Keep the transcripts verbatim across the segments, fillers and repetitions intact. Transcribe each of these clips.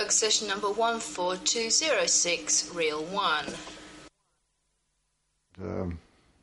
drug session number one four two zero six, reel one. Um,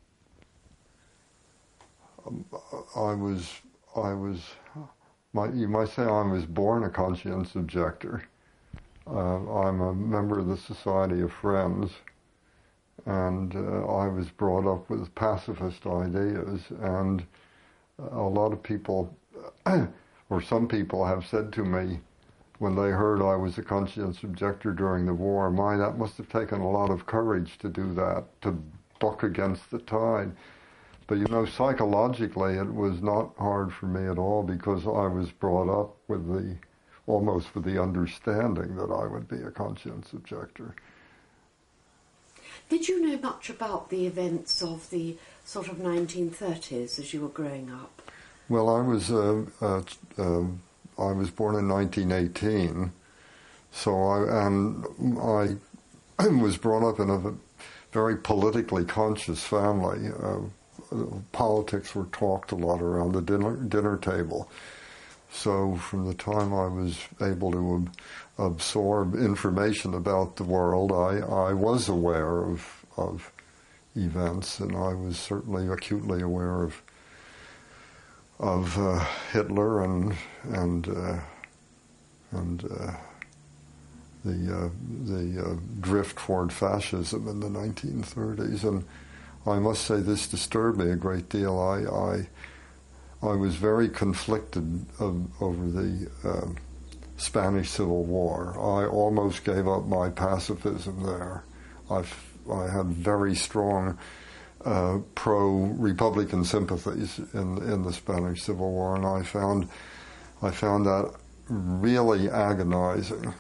I was, I was, my, you might say I was born a conscience objector. Uh, I'm a member of the Society of Friends, and uh, I was brought up with pacifist ideas, and a lot of people, or some people have said to me, when they heard I was a conscience objector during the war, my, that must have taken a lot of courage to do that, to buck against the tide. But you know, psychologically it was not hard for me at all, because I was brought up with the, almost with the understanding that I would be a conscience objector. Did you know much about the events of the sort of nineteen thirties as you were growing up? Well, I was uh, uh, uh, I was born in nineteen eighteen, so I and I was brought up in a very politically conscious family. Uh, politics were talked a lot around the dinner dinner table. So from the time I was able to ab- absorb information about the world, I, I was aware of of events, and I was certainly acutely aware of of uh, Hitler and and uh, and uh, the uh, the uh, drift toward fascism in the nineteen thirties, and I must say this disturbed me a great deal. I I, I was very conflicted of, over the uh, Spanish Civil War. I almost gave up my pacifism there. I I had very strong Uh, pro-Republican sympathies in in the Spanish Civil War, and I found I found that really agonizing.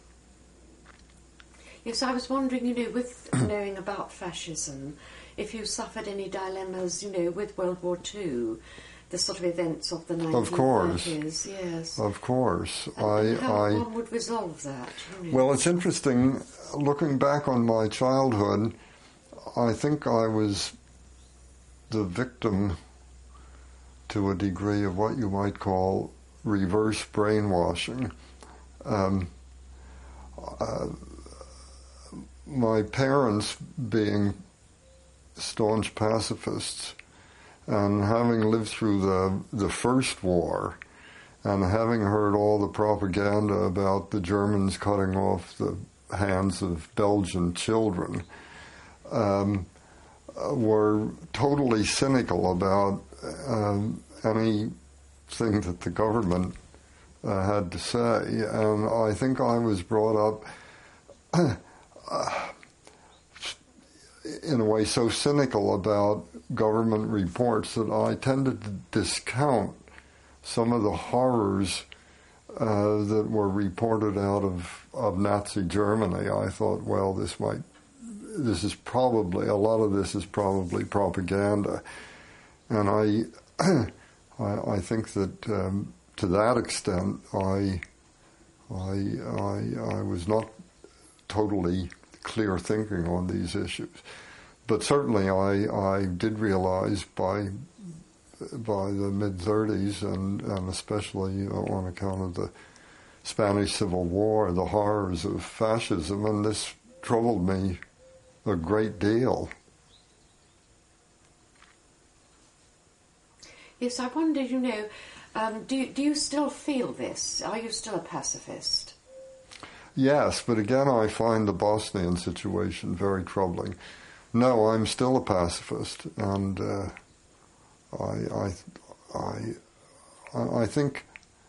Yes, I was wondering, you know, with knowing about fascism, if you suffered any dilemmas, you know, with World War Two, the sort of events of the nineteen thirties. Of course, yes. Of course, and I. How I, one would resolve that? You know? Well, it's interesting looking back on my childhood. I think I was the victim, to a degree, of what you might call reverse brainwashing. Um, uh, my parents, being staunch pacifists, and having lived through the the first war, and having heard all the propaganda about the Germans cutting off the hands of Belgian children, um, were totally cynical about um, anything that the government uh, had to say. And I think I was brought up uh, in a way so cynical about government reports that I tended to discount some of the horrors uh, that were reported out of, of Nazi Germany. I thought, well, this might, this is probably, a lot of this is probably propaganda. And I, I, I think that um, to that extent, I, I, I, I was not totally clear thinking on these issues. But certainly I, I did realize by by the mid-thirties, and, and especially you know, on account of the Spanish Civil War, the horrors of fascism, and this troubled me a great deal. Yes, I wonder, you know, um, do, do you still feel this? Are you still a pacifist? Yes, but again I find the Bosnian situation very troubling. No, I'm still a pacifist, and uh, I, I, I, I think,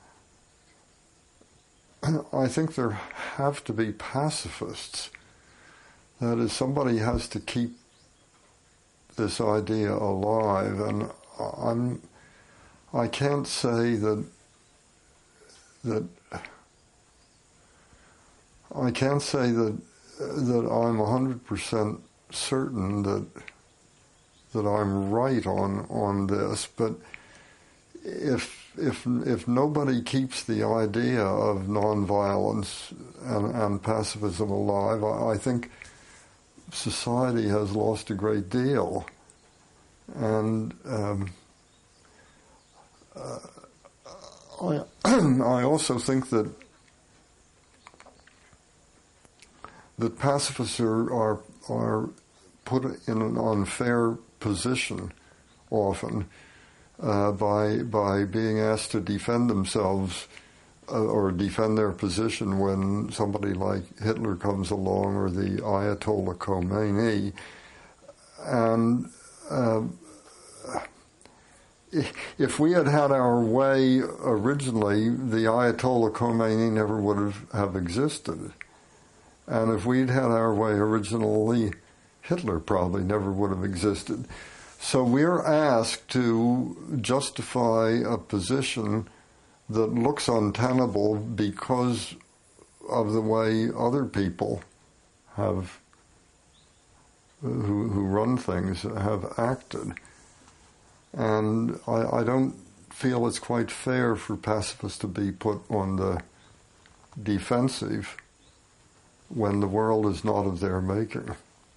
I think there have to be pacifists. That is, somebody has to keep this idea alive, and I'm, I can't say that, that, I can't say that, that I'm one hundred percent certain that that I'm right on on this, but if if if nobody keeps the idea of nonviolence and, and pacifism alive, I, I think society has lost a great deal. And um, uh, I I also think that that pacifists are, are, are put in an unfair position often uh, by, by being asked to defend themselves uh, or defend their position when somebody like Hitler comes along or the Ayatollah Khomeini. And uh, if we had had our way originally, the Ayatollah Khomeini never would have, have existed. And if we'd had our way originally, Hitler probably never would have existed. So we're asked to justify a position that looks untenable because of the way other people have, who, who run things, have acted. And I, I don't feel it's quite fair for pacifists to be put on the defensive when the world is not of their making.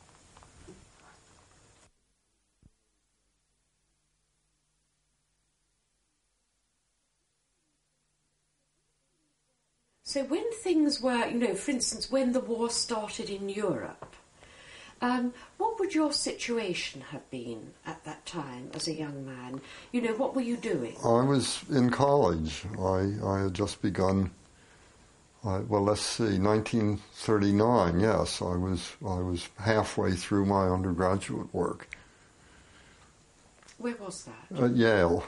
So when things were, you know, for instance, when the war started in Europe, um, what would your situation have been at that time as a young man? You know, what were you doing? I was in college. I, I had just begun, I, well, let's see, nineteen thirty-nine, yes. I was, I was halfway through my undergraduate work. Where was that? At Yale.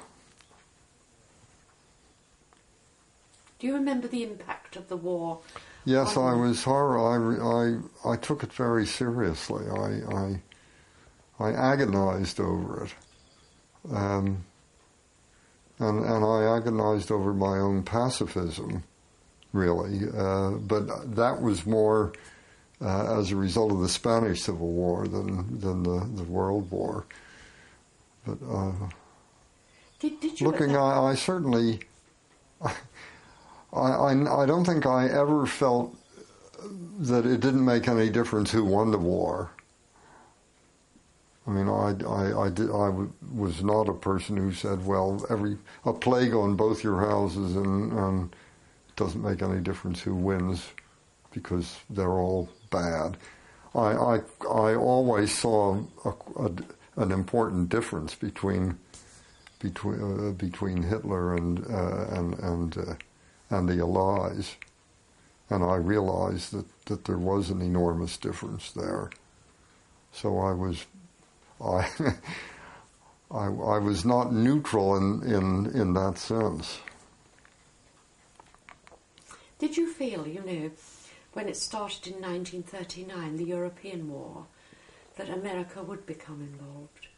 Do you remember the impact of the war? Yes, I was horror. I, I, I took it very seriously. I, I, I agonized over it. Um, and, and I agonized over my own pacifism, really. Uh, but that was more uh, as a result of the Spanish Civil War than, than the, the World War. But uh, did, did you looking, I, I certainly... I, I, I don't think I ever felt that it didn't make any difference who won the war. I mean, I, I, I, did, I w- was not a person who said, well, every a plague on both your houses and, and it doesn't make any difference who wins because they're all bad. I, I, I always saw a, a, an important difference between between uh, between Hitler and uh, and and uh, and the Allies, and I realized that, that there was an enormous difference there. So I was, I, I, I was not neutral in, in, in that sense. Did you feel, you know, when it started in nineteen thirty-nine, the European War, that America would become involved?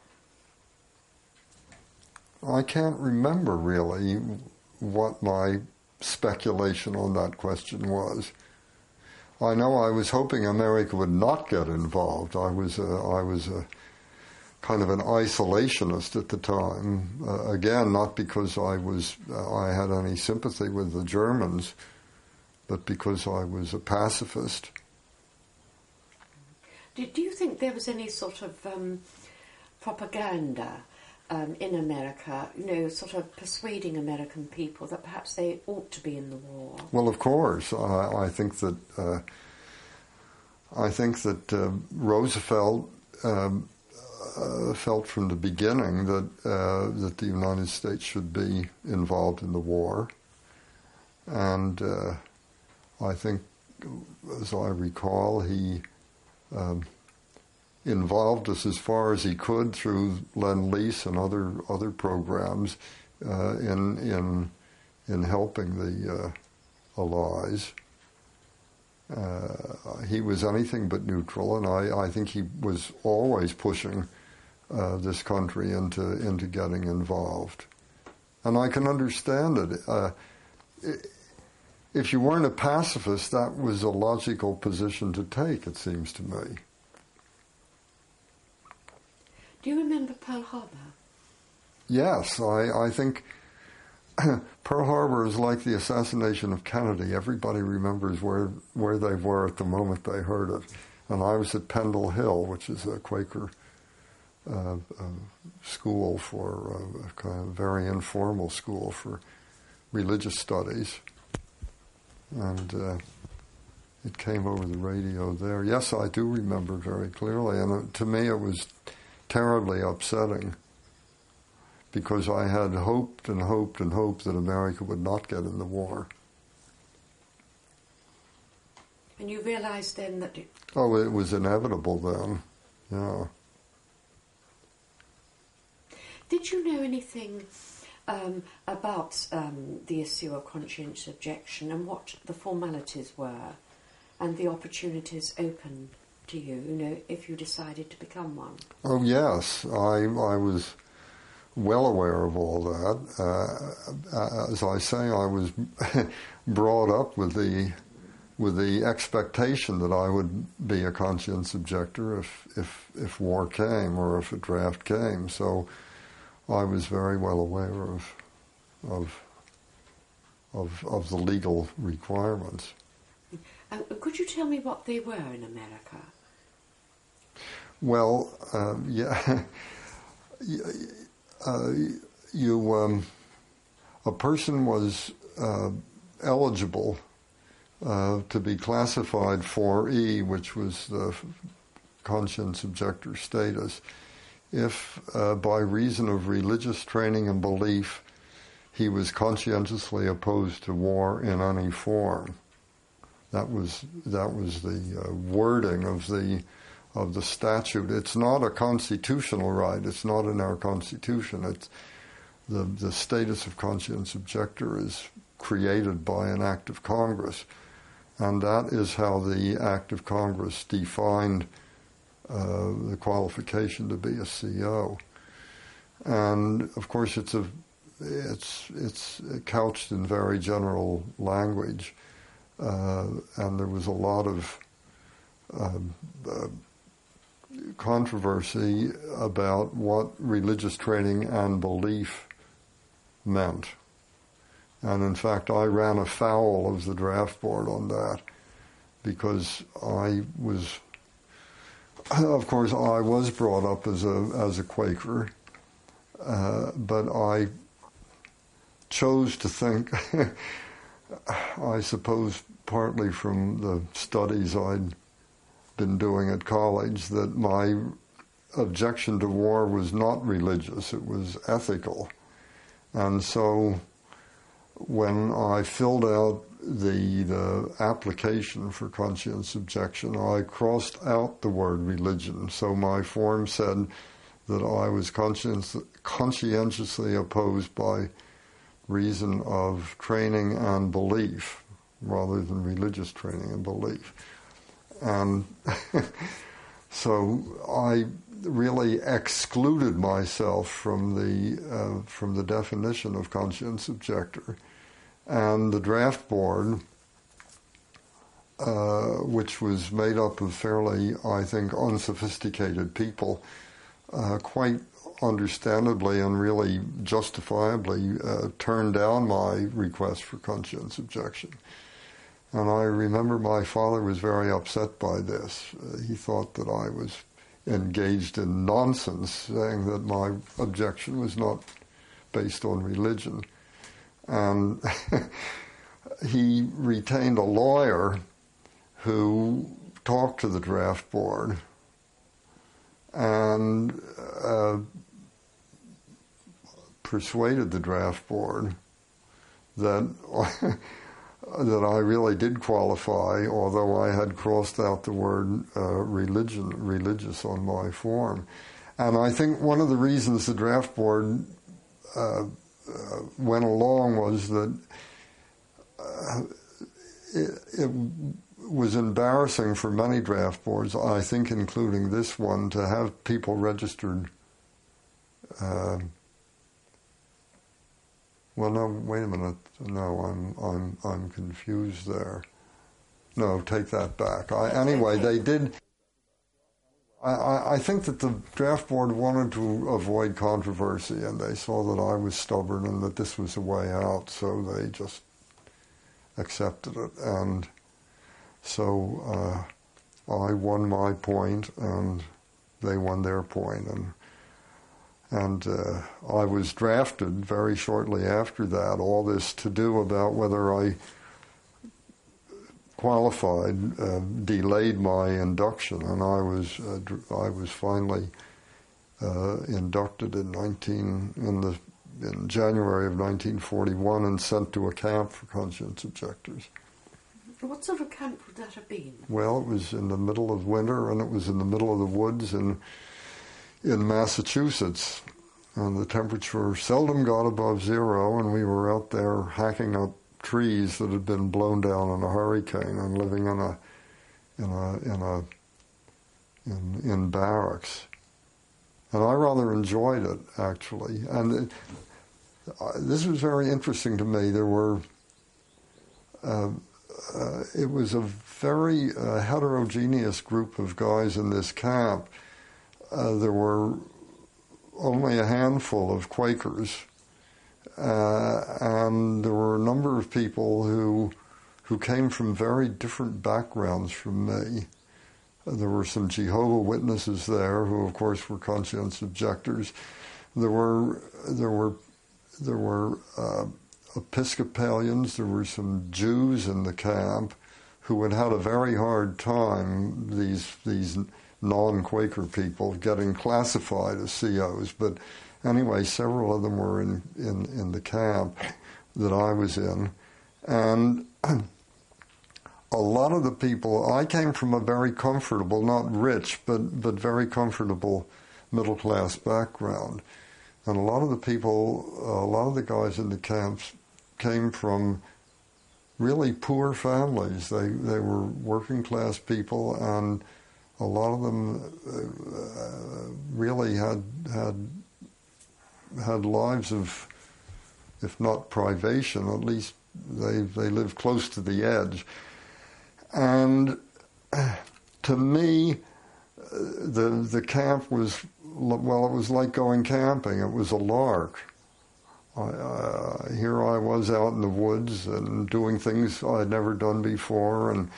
I can't remember really what my speculation on that question was. I know I was hoping America would not get involved. I was a, I was a kind of an isolationist at the time. Uh, again, not because I was uh, I had any sympathy with the Germans, but because I was a pacifist. Do, do you think there was any sort of um, propaganda Um, in America, you know, sort of persuading American people that perhaps they ought to be in the war? Well, of course, I, I think that uh, I think that uh, Roosevelt um, uh, felt from the beginning that uh, that the United States should be involved in the war, and uh, I think, as I recall, he. Um, involved us as far as he could through Lend-Lease and other other programs uh, in in in helping the uh, Allies. Uh, he was anything but neutral, and I, I think he was always pushing uh, this country into into getting involved. And I can understand it. Uh, if you weren't a pacifist, that was a logical position to take, it seems to me. Do you remember Pearl Harbor? Yes, I, I think Pearl Harbor is like the assassination of Kennedy. Everybody remembers where where they were at the moment they heard it. And I was at Pendle Hill, which is a Quaker uh, uh, school for, uh, a kind of very informal school for religious studies. And uh, it came over the radio there. Yes, I do remember very clearly, and it, to me it was terribly upsetting because I had hoped and hoped and hoped that America would not get in the war. And you realised then that... It... Oh, it was inevitable then, yeah. Did you know anything um, about um, the issue of conscientious objection and what the formalities were and the opportunities open to you, you know, if you decided to become one? Oh, yes. I, I was well aware of all that. Uh, as I say, I was brought up with the with the expectation that I would be a conscientious objector if, if, if war came or if a draft came. So I was very well aware of of of, of the legal requirements. Uh, could you tell me what they were in America? Well, um, yeah, uh, you um, a person was uh, eligible uh, to be classified four E, which was the conscientious objector status, if uh, by reason of religious training and belief he was conscientiously opposed to war in any form. That was that was the uh, wording of the of the statute. It's not a constitutional right. It's not in our Constitution. It's the the status of conscientious objector is created by an act of Congress, and that is how the act of Congress defined uh, the qualification to be a C O. And of course, it's a it's it's couched in very general language. Uh, and there was a lot of um, uh, controversy about what religious training and belief meant. And in fact, I ran afoul of the draft board on that because I was, of course, I was brought up as a as a Quaker, uh, but I chose to think. I suppose partly from the studies I'd been doing at college, that my objection to war was not religious, it was ethical. And so when I filled out the, the application for conscientious objection, I crossed out the word religion. So my form said that I was conscience, conscientiously opposed by reason of training and belief, rather than religious training and belief. And so I really excluded myself from the uh, from the definition of conscientious objector. And the draft board, uh, which was made up of fairly, I think, unsophisticated people, uh, quite understandably and really justifiably uh, turned down my request for conscientious objection. And I remember my father was very upset by this. Uh, he thought that I was engaged in nonsense, saying that my objection was not based on religion. And he retained a lawyer who talked to the draft board and uh, persuaded the draft board that that I really did qualify, although I had crossed out the word uh, religion, religious on my form. And I think one of the reasons the draft board uh, uh, went along was that uh, it, it was embarrassing for many draft boards, I think including this one, to have people registered. Uh, well, no, wait a minute. No, I'm I'm I'm confused there. No, take that back. I, anyway, they did. I, I think that the draft board wanted to avoid controversy, and they saw that I was stubborn and that this was a way out, so they just accepted it. And so uh, I won my point, and they won their point, and and uh, I was drafted very shortly after that. All this to do about whether I qualified uh, delayed my induction, and I was uh, I was finally uh, inducted in nineteen in the in January of nineteen forty-one and sent to a camp for conscience objectors. What sort of camp would that have been? Well, it was in the middle of winter, and it was in the middle of the woods in in Massachusetts, and the temperature seldom got above zero, and we were out there hacking up trees that had been blown down in a hurricane and living in a in a in a in, in barracks, and I rather enjoyed it actually. And it, uh, this was very interesting to me. There were uh, uh, it was a very uh, heterogeneous group of guys in this camp. Uh, there were only a handful of Quakers. Uh, and there were a number of people who who came from very different backgrounds from me. Uh, there were some Jehovah Witnesses there, who of course were conscience objectors. There were there were there were uh, Episcopalians. There were some Jews in the camp who had had a very hard time. These these non-Quaker people getting classified as C Os, but anyway, several of them were in, in, in the camp that I was in. And a lot of the people, I came from a very comfortable, not rich, but, but very comfortable middle-class background. And a lot of the people, a lot of the guys in the camps came from really poor families. They, they were working-class people, and a lot of them uh, really had had had lives of, if not privation, at least they they lived close to the edge. And to me, the the camp was, well, it was like going camping. It was a lark. I, uh, here I was out in the woods and doing things I'd never done before, and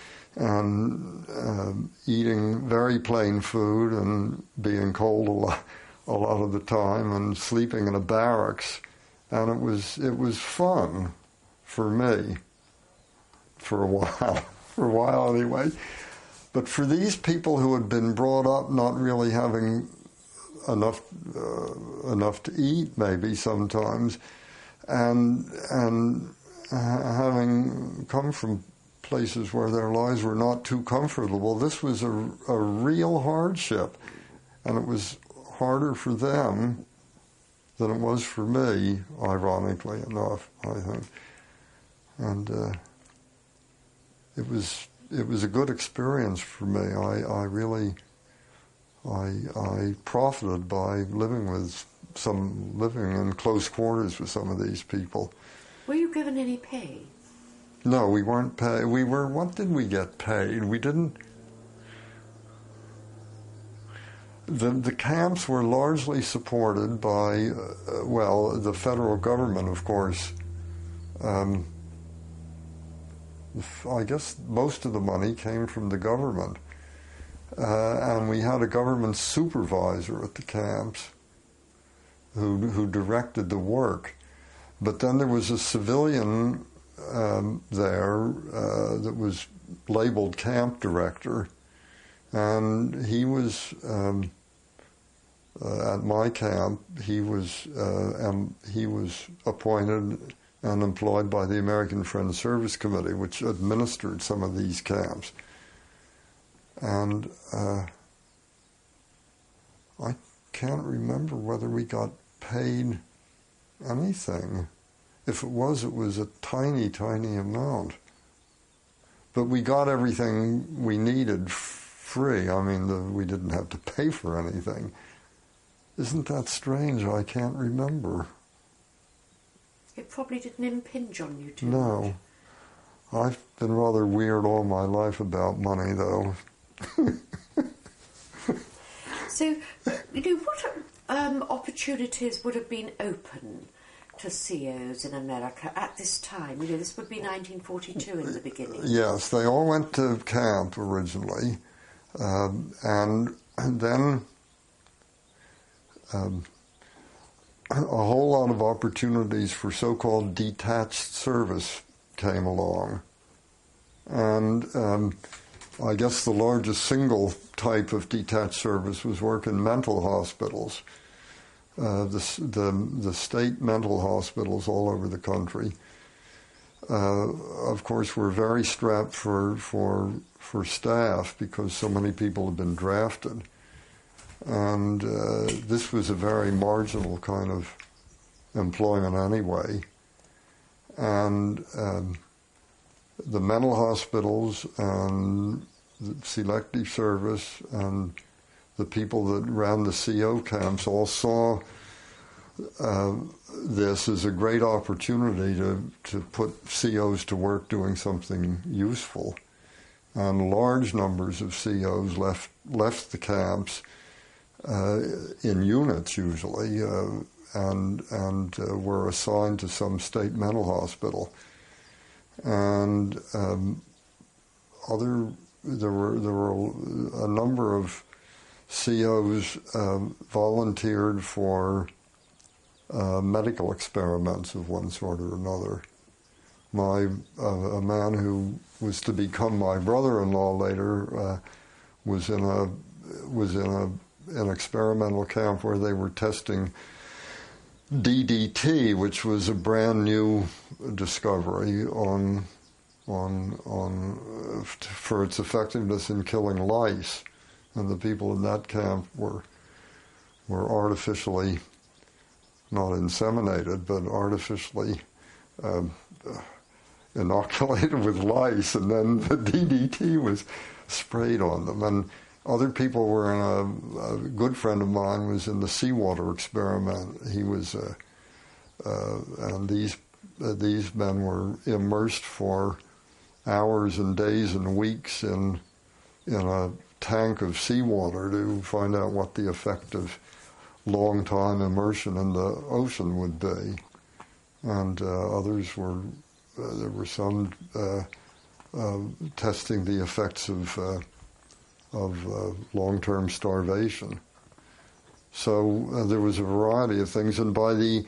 and uh, eating very plain food and being cold a lot. a lot of the time, and sleeping in a barracks, and it was it was fun for me for a while, for a while anyway. But for these people who had been brought up not really having enough uh, enough to eat, maybe sometimes, and and uh, having come from places where their lives were not too comfortable, this was a, a real hardship, and it was harder for them than it was for me, ironically enough, I think. And uh, it was it was a good experience for me. I, I really I I profited by living with some living in close quarters with some of these people. Were you given any pay? No, we weren't paid. We were. What did we get paid? We didn't. The, the camps were largely supported by, uh, well, the federal government, of course. Um, I guess most of the money came from the government. Uh, and we had a government supervisor at the camps who, who directed the work. But then there was a civilian um, there uh, that was labeled camp director. And he was, um, uh, at my camp, he was, uh, um, he was appointed and employed by the American Friends Service Committee, which administered some of these camps. And uh, I can't remember whether we got paid anything. If it was, it was a tiny, tiny amount. But we got everything we needed free. I mean, the, we didn't have to pay for anything. Isn't that strange? I can't remember. It probably didn't impinge on you too No. much. I've been rather weird all my life about money, though. So, you know, what um, opportunities would have been open to C Os in America at this time? You know, this would be nineteen forty-two in the beginning. Yes, they all went to camp originally, um, and, and then um, a whole lot of opportunities for so-called detached service came along. And um, I guess the largest single type of detached service was work in mental hospitals. Uh, the, the, the state mental hospitals all over the country, uh, of course, were very strapped for, for, for staff because so many people had been drafted. And uh, this was a very marginal kind of employment anyway. And um, the mental hospitals and the selective service and the people that ran the C O camps all saw uh, this as a great opportunity to, to put C Os to work doing something useful. And large numbers of C Os left left the camps uh, in units usually, uh, and and uh, were assigned to some state mental hospital. And um, other there were there were a number of C Os um, volunteered for uh, medical experiments of one sort or another. My uh, a man who was to become my brother-in-law later uh, was in a was in a an experimental camp where they were testing D D T, which was a brand new discovery on on on uh, for its effectiveness in killing lice, and the people in that camp were were artificially not inseminated, but artificially uh, inoculated with lice, and then the D D T was sprayed on them. And other people were in a, a good friend of mine was in the seawater experiment. He was, uh, uh, and these uh, these men were immersed for hours and days and weeks in in a tank of seawater to find out what the effect of long time immersion in the ocean would be. And uh, others were, uh, there were some uh, uh, testing the effects of uh, of uh, long-term starvation. So uh, there was a variety of things, and by the,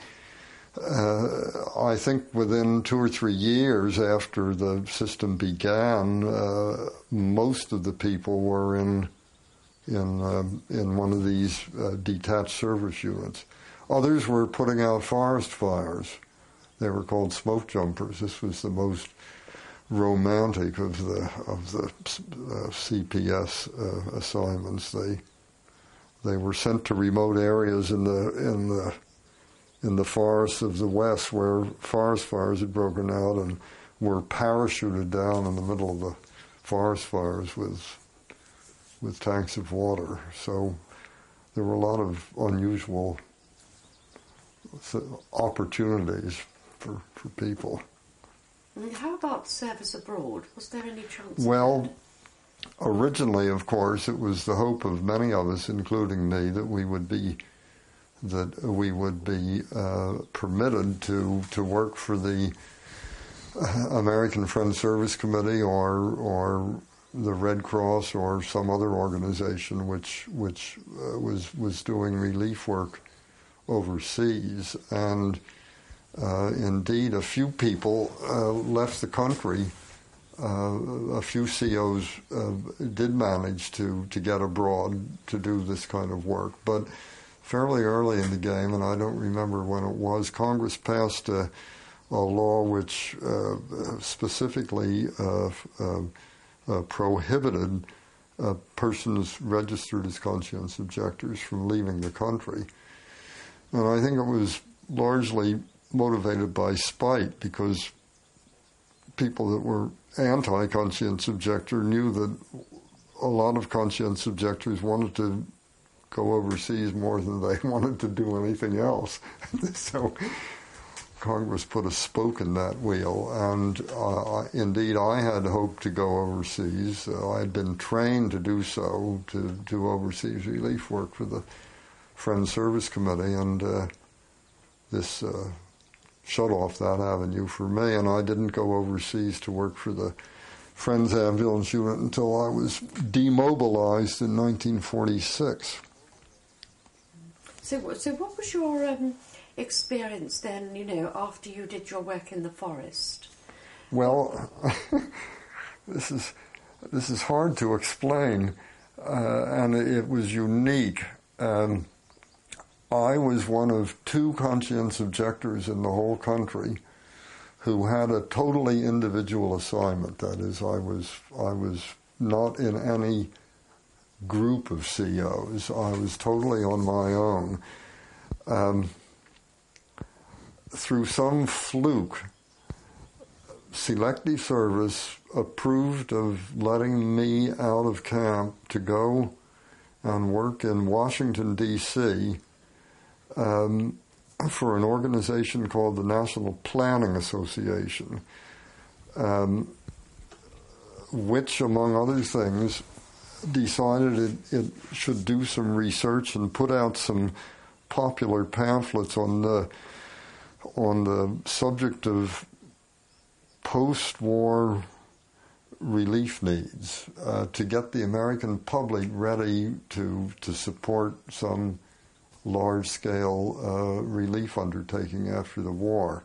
uh, I think within two or three years after the system began, uh, most of the people were in in um, in one of these uh, detached service units. Others were putting out forest fires. They were called smoke jumpers. This was the most romantic of the of the uh, C P S uh, assignments. They they were sent to remote areas in the in the in the forests of the West where forest fires had broken out, and were parachuted down in the middle of the forest fires with with tanks of water. So there were a lot of unusual opportunities for for people. How about service abroad? Was there any chance? Well, originally, of course, it was the hope of many of us, including me, that we would be that we would be uh, permitted to to work for the American Friends Service Committee or or the Red Cross or some other organization which which uh, was was doing relief work overseas. And Uh, indeed, a few people uh, left the country. Uh, a few C Os uh, did manage to, to get abroad to do this kind of work. But fairly early in the game, and I don't remember when it was, Congress passed a, a law which uh, specifically uh, uh, uh, prohibited uh, persons registered as conscience objectors from leaving the country. And I think it was largely motivated by spite, because people that were anti-conscience objector knew that a lot of conscience objectors wanted to go overseas more than they wanted to do anything else. So Congress put a spoke in that wheel, and uh, indeed I had hoped to go overseas. Uh, I had been trained to do so, to do overseas relief work for the Friends Service Committee, and uh, this uh, shut off that avenue for me, and I didn't go overseas to work for the Friends Ambulance Unit until I was demobilized in nineteen forty-six. So, so what was your um, experience then, you know, after you did your work in the forest? Well, this is this is hard to explain, uh, and it was unique. Um, I was one of two conscientious objectors in the whole country who had a totally individual assignment. That is, I was I was not in any group of C Os. I was totally on my own. Um, through some fluke, Selective Service approved of letting me out of camp to go and work in Washington, D C um, for an organization called the National Planning Association, um, which, among other things, decided it, it should do some research and put out some popular pamphlets on the on the subject of post-war relief needs, uh, to get the American public ready to to support some large-scale uh, relief undertaking after the war,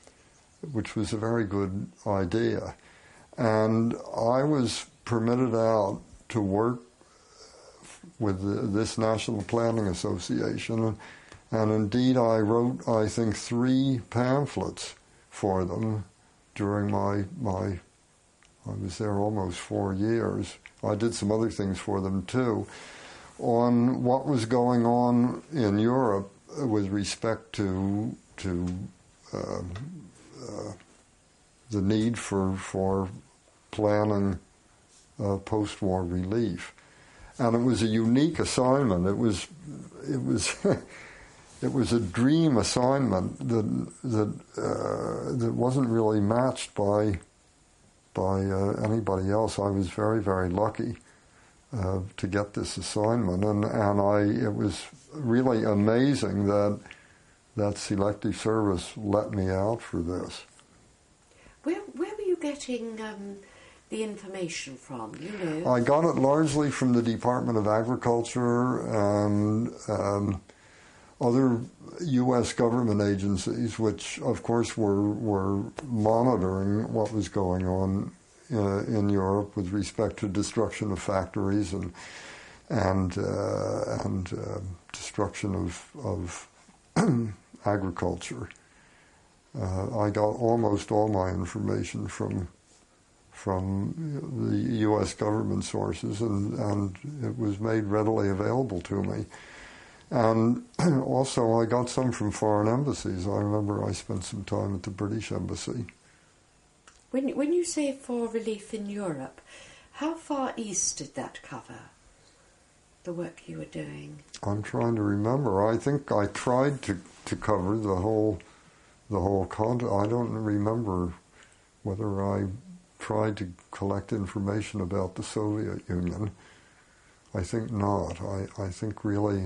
which was a very good idea. And I was permitted out to work with the, this National Planning Association, and indeed I wrote, I think, three pamphlets for them during my, my I was there almost four years. I did some other things for them too, on what was going on in Europe with respect to to uh, uh, the need for for planning uh, post-war relief, and it was a unique assignment. It was it was it was a dream assignment that that uh, that wasn't really matched by by uh, anybody else. I was very very lucky Uh, to get this assignment, and, and I it was really amazing that that Selective Service let me out for this. Where where were you getting um, the information from? You know, I got it largely from the Department of Agriculture and um, other U S government agencies, which of course were were monitoring what was going on Uh, in Europe with respect to destruction of factories and and uh, and uh, destruction of of agriculture. Uh, I got almost all my information from from the U S government sources, and, and it was made readily available to me. And also I got some from foreign embassies. I remember I spent some time at the British Embassy. When when you say for relief in Europe, how far east did that cover, the work you were doing? I'm trying to remember. I think I tried to, to cover the whole the whole continent. I don't remember whether I tried to collect information about the Soviet Union. I think not. I, I think really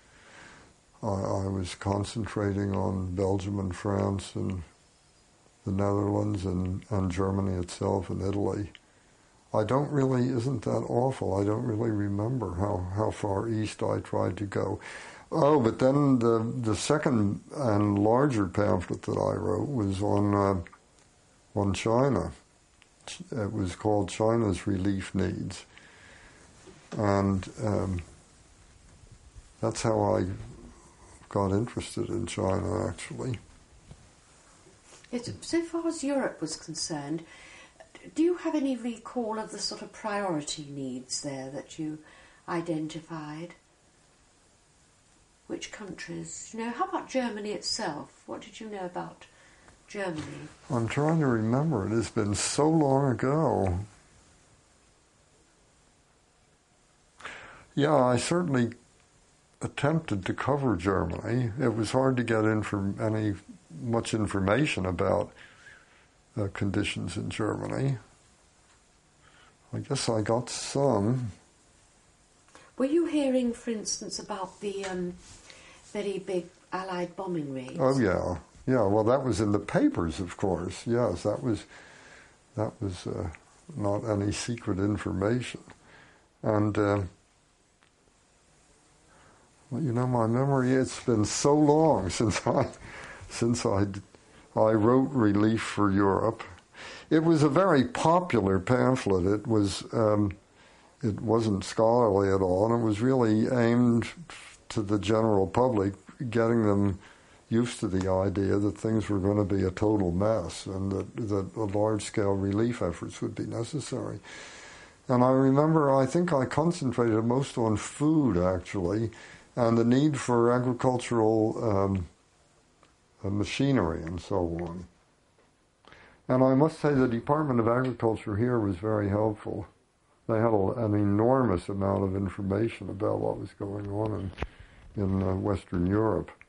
I, I was concentrating on Belgium and France and the Netherlands and, and Germany itself and Italy. I don't really, isn't that awful? I don't really remember how, how far east I tried to go. Oh, but then the the second and larger pamphlet that I wrote was on uh, on China. It was called China's Relief Needs. And um, that's how I got interested in China, actually. It, so far as Europe was concerned, do you have any recall of the sort of priority needs there that you identified? Which countries? You know, how about Germany itself? What did you know about Germany? I'm trying to remember. It has been so long ago. Yeah, I certainly attempted to cover Germany. It was hard to get in for any much information about uh, conditions in Germany. I guess I got some. Were you hearing, for instance, about the um, very big Allied bombing raids? Oh yeah, yeah. Well, that was in the papers, of course. Yes, that was that was uh, not any secret information. And uh, well, you know, my memory—it's been so long since I. Since I, I wrote Relief for Europe, it was a very popular pamphlet. It was um, it wasn't scholarly at all, and it was really aimed to the general public, getting them used to the idea that things were going to be a total mess and that, that large-scale relief efforts would be necessary. And I remember, I think I concentrated most on food, actually, and the need for agricultural um, uh, machinery and so on. And I must say the Department of Agriculture here was very helpful. They had a, an enormous amount of information about what was going on in, in uh, Western Europe.